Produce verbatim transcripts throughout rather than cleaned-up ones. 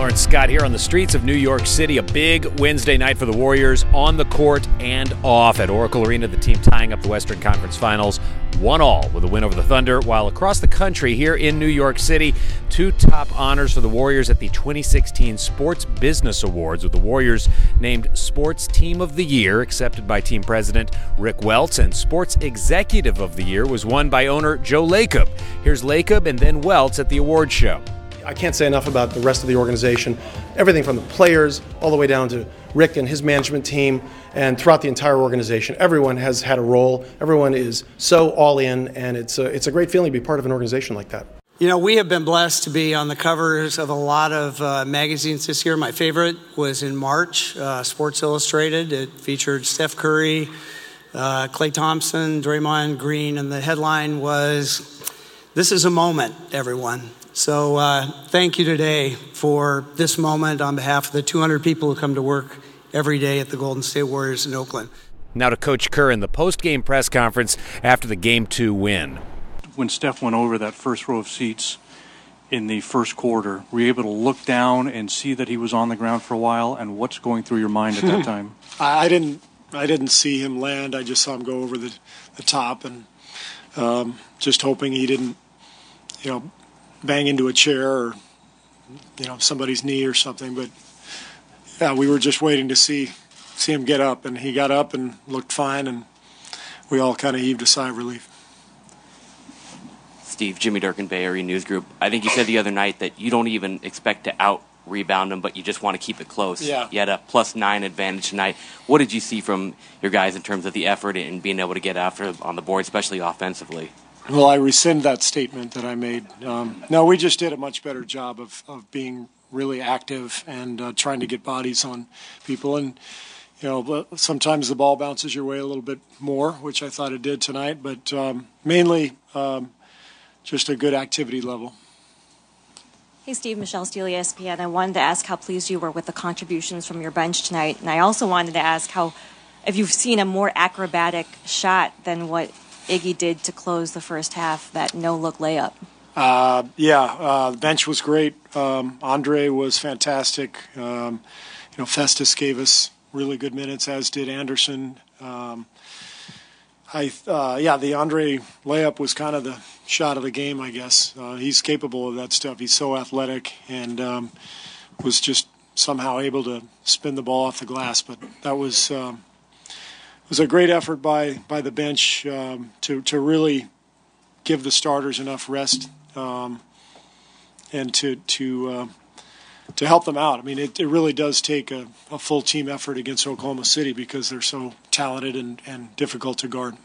Lawrence Scott here on the streets of New York City. A big Wednesday night for the Warriors on the court and off at Oracle Arena. The team tying up the Western Conference Finals one all with a win over the Thunder. While across the country here in New York City, two top honors for the Warriors at the twenty sixteen Sports Business Awards, with the Warriors named Sports Team of the Year, accepted by team president Rick Welts, and Sports Executive of the Year was won by owner Joe Lacob. Here's Lacob and then Welts at the award show. I can't say enough about the rest of the organization. Everything from the players all the way down to Rick and his management team, and throughout the entire organization. Everyone has had a role. Everyone is so all in, and it's a, it's a great feeling to be part of an organization like that. You know, we have been blessed to be on the covers of a lot of uh, magazines this year. My favorite was in March, uh, Sports Illustrated. It featured Steph Curry, uh, Klay Thompson, Draymond Green, and the headline was, "This is a moment, everyone." So uh, thank you today for this moment on behalf of the two hundred people who come to work every day at the Golden State Warriors in Oakland. Now to Coach Kerr in the post-game press conference after the Game two win. When Steph went over that first row of seats in the first quarter, were you able to look down and see that he was on the ground for a while, and what's going through your mind at that time? I didn't I didn't see him land. I just saw him go over the, the top, and um, just hoping he didn't, you know, bang into a chair or, you know, somebody's knee or something. But yeah, we were just waiting to see see him get up, and he got up and looked fine, and we all kind of heaved a sigh of relief. Steve, Jimmy Durkin, Bay Area News Group. I think you said the other night that you don't even expect to out rebound them, but you just want to keep it close. Yeah. You had a plus nine advantage tonight. What did you see from your guys in terms of the effort and being able to get after on the board, especially offensively? Well, I rescind that statement that I made. Um, no, we just did a much better job of, of being really active and uh, trying to get bodies on people. And, you know, sometimes the ball bounces your way a little bit more, which I thought it did tonight. But um, mainly um, just a good activity level. Hey, Steve, Michelle Steele, E S P N. I wanted to ask how pleased you were with the contributions from your bench tonight. And I also wanted to ask how, if you've seen a more acrobatic shot than what Iggy did to close the first half, that no-look layup. Uh, yeah, uh, the bench was great. Um, Andre was fantastic. Um, you know, Festus gave us really good minutes, as did Anderson. Um, I, uh, yeah, the Andre layup was kind of the shot of the game, I guess. Uh, he's capable of that stuff. He's so athletic, and um, was just somehow able to spin the ball off the glass. But that was um, was a great effort by by the bench um, to to really give the starters enough rest um, and to to uh, to help them out. I mean, it, it really does take a, a full team effort against Oklahoma City because they're so talented and, and difficult to guard.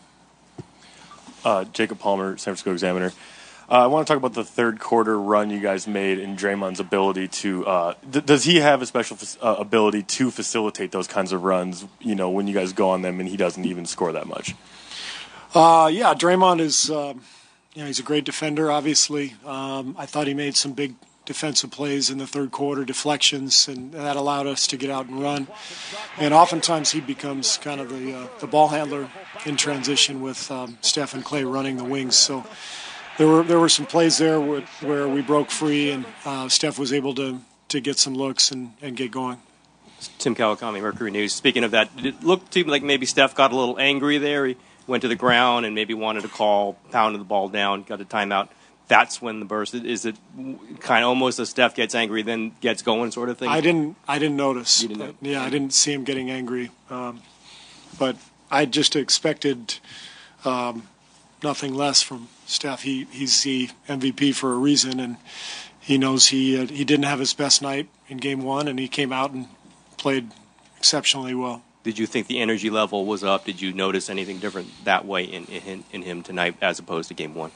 Uh, Jacob Palmer, San Francisco Examiner. Uh, I want to talk about the third quarter run you guys made and Draymond's ability to uh, – th- does he have a special uh, ability to facilitate those kinds of runs, you know, when you guys go on them and he doesn't even score that much? Uh, yeah, Draymond is um, – you know, he's a great defender, obviously. Um, I thought he made some big defensive plays in the third quarter, deflections, and that allowed us to get out and run. And oftentimes he becomes kind of the, uh, the ball handler in transition with um, Steph and Klay running the wings. So – There were there were some plays there where, where we broke free and uh, Steph was able to, to get some looks and, and get going. Tim Kawakami, Mercury News. Speaking of that, did it look to me like maybe Steph got a little angry there? He went to the ground and maybe wanted to call, pounded the ball down, got a timeout. That's when the burst. Is it kind of almost as Steph gets angry, then gets going sort of thing? I didn't I didn't notice. You didn't know? Yeah, I didn't see him getting angry. Um, but I just expected um, nothing less from Steph. He he's the M V P for a reason, and he knows he uh, he didn't have his best night in game one, and he came out and played exceptionally well. Did you think the energy level was up? Did you notice anything different that way in in, in him tonight as opposed to game one?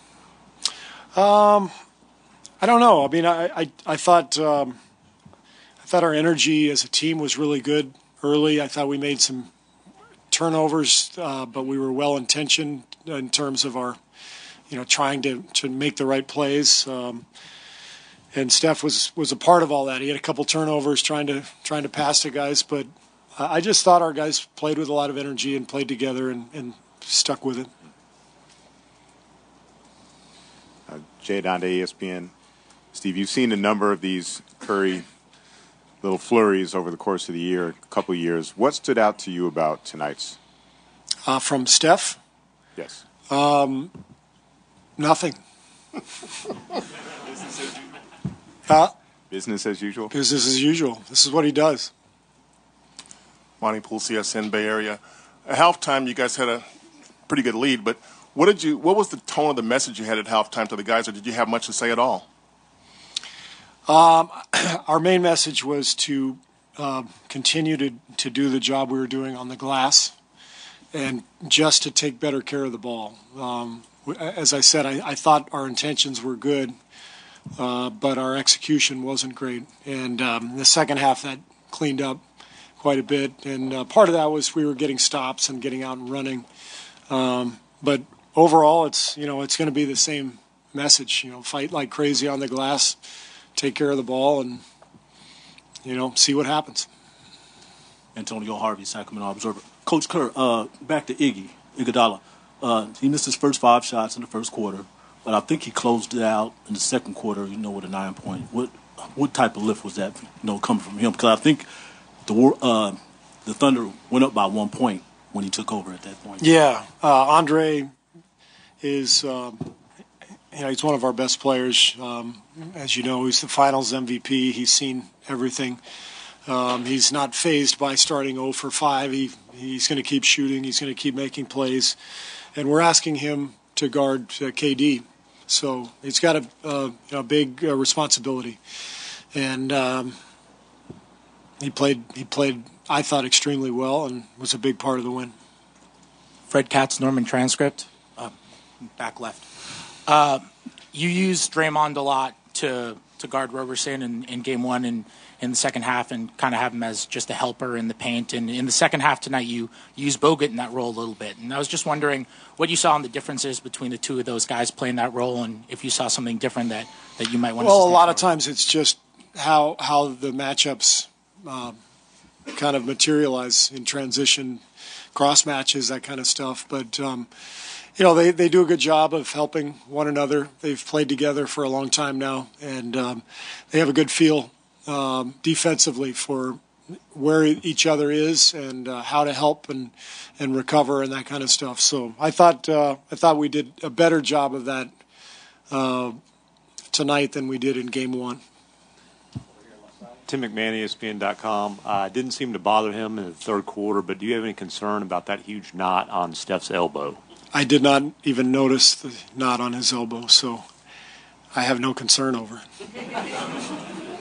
Um, I don't know. I mean, I I, I thought um, I thought our energy as a team was really good early. I thought we made some turnovers, uh, but we were well intentioned in terms of our. You know, trying to, to make the right plays, um, and Steph was, was a part of all that. He had a couple turnovers trying to trying to pass to guys, but I just thought our guys played with a lot of energy and played together and, and stuck with it. Uh, Jay Donde, E S P N. Steve, you've seen a number of these Curry little flurries over the course of the year, a couple of years. What stood out to you about tonight's? Uh, from Steph? Yes. Um, nothing. Huh? Business as usual? Business as usual. This is what he does. Monty Poole, C S N Bay Area. At halftime, you guys had a pretty good lead, but what did you? What was the tone of the message you had at halftime to the guys, or did you have much to say at all? Um, our main message was to uh, continue to, to do the job we were doing on the glass and just to take better care of the ball. Um, as I said, I, I thought our intentions were good, uh, but our execution wasn't great. And um, in the second half, that cleaned up quite a bit. And uh, part of that was we were getting stops and getting out and running. Um, but overall, it's, you know, it's going to be the same message, you know, fight like crazy on the glass, take care of the ball, and, you know, see what happens. Antonio Harvey, Sacramento Observer. Coach Kerr, uh, back to Iggy, Iguodala. Uh, he missed his first five shots in the first quarter, but I think he closed it out in the second quarter, you know, with a nine-point. What what type of lift was that, you know, coming from him? Because I think the uh, the Thunder went up by one point when he took over at that point. Yeah, uh, Andre is, um, you know, he's one of our best players. Um, as you know, he's the Finals M V P. He's seen everything. Um, he's not fazed by starting zero for five. He he's going to keep shooting. He's going to keep making plays, and we're asking him to guard uh, K D. So he's got a, a, a big uh, responsibility, and um, he played. He played. I thought extremely well, and was a big part of the win. Fred Katz, Norman Transcript, uh, back left. Uh, you used Draymond a lot to to guard Roberson in, in game one and in the second half, and kind of have him as just a helper in the paint. And in the second half tonight, you used Bogut in that role a little bit. And I was just wondering what you saw in the differences between the two of those guys playing that role, and if you saw something different that, that you might want to. Well, a lot of times it's just how how the matchups uh, kind of materialize in transition, cross matches, that kind of stuff. But um, you know, they, they do a good job of helping one another. They've played together for a long time now, and um, they have a good feel um, defensively for where each other is and uh, how to help and, and recover and that kind of stuff. So I thought uh, I thought we did a better job of that uh, tonight than we did in game one. Tim McMahon, E S P N dot com. Uh, didn't seem to bother him in the third quarter, but do you have any concern about that huge knot on Steph's elbow? I did not even notice the knot on his elbow, so I have no concern over it.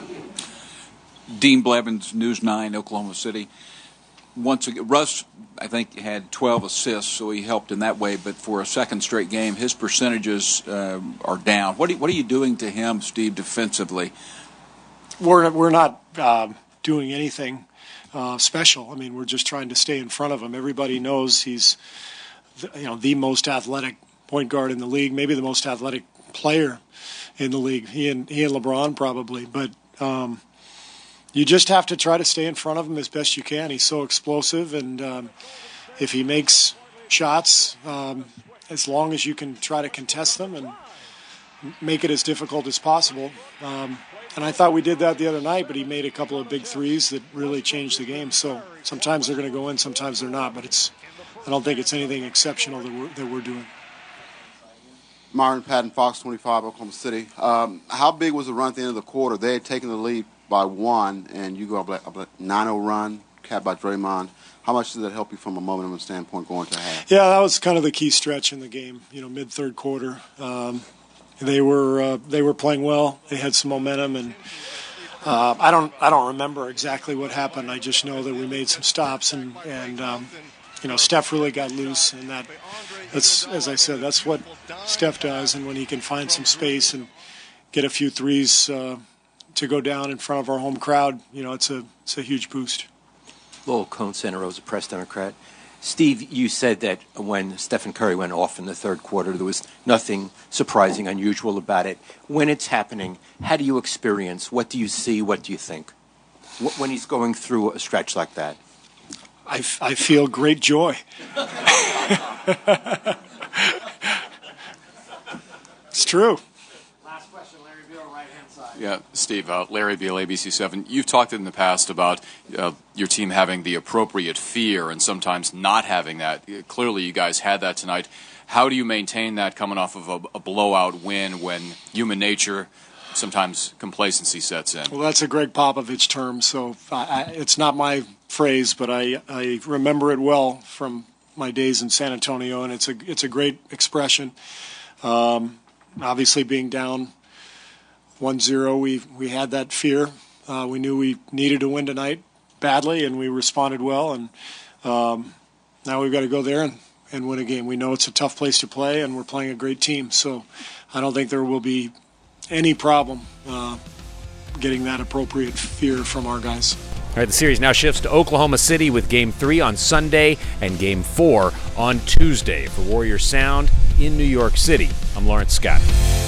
Dean Blevins, News nine, Oklahoma City. Once again, Russ, I think, had twelve assists, so he helped in that way. But for a second straight game, his percentages uh, are down. What are, what are you doing to him, Steve, defensively? We're we're not uh, doing anything uh, special. I mean, we're just trying to stay in front of him. Everybody knows he's, the, you know, the most athletic point guard in the league, maybe the most athletic player in the league. He and he and LeBron probably, but. Um, You just have to try to stay in front of him as best you can. He's so explosive, and um, if he makes shots, um, as long as you can try to contest them and make it as difficult as possible. Um, and I thought we did that the other night, but he made a couple of big threes that really changed the game. So sometimes they're going to go in, sometimes they're not. But it's, I don't think it's anything exceptional that we're, that we're doing. Myron Patton, Fox twenty-five, Oklahoma City. Um, how big was the run at the end of the quarter? They had taken the lead by one, and you go up like a nine oh run, capped by Draymond. How much did that help you from a momentum standpoint going to half? Yeah, that was kind of the key stretch in the game. You know, mid third quarter, um, they were uh, they were playing well. They had some momentum, and uh, I don't I don't remember exactly what happened. I just know that we made some stops, and and um, you know, Steph really got loose, and that that's as I said, that's what Steph does. And when he can find some space and get a few threes. Uh, to go down in front of our home crowd, you know, it's a it's a huge boost. Lowell Cone, Santa Rosa Press Democrat. Steve, you said that when Stephen Curry went off in the third quarter, there was nothing surprising, unusual about it. When it's happening, how do you experience? What do you see? What do you think? When he's going through a stretch like that? I, f- I feel great joy. It's true. Last question, Larry Beal, right-hand side. Yeah, Steve, uh, Larry Beal, A B C seven. You've talked in the past about uh, your team having the appropriate fear and sometimes not having that. Clearly, you guys had that tonight. How do you maintain that coming off of a, a blowout win when human nature, sometimes complacency sets in? Well, that's a Greg Popovich term, so I, I, it's not my phrase, but I, I remember it well from my days in San Antonio, and it's a it's a great expression. Um, obviously, being down one zero, we we had that fear. Uh, we knew we needed to win tonight badly, and we responded well. And um, now we've got to go there and, and win a game. We know it's a tough place to play, and we're playing a great team. So I don't think there will be any problem uh, getting that appropriate fear from our guys. All right, the series now shifts to Oklahoma City with Game three on Sunday and Game four on Tuesday. For Warrior Sound in New York City, I'm Lawrence Scott.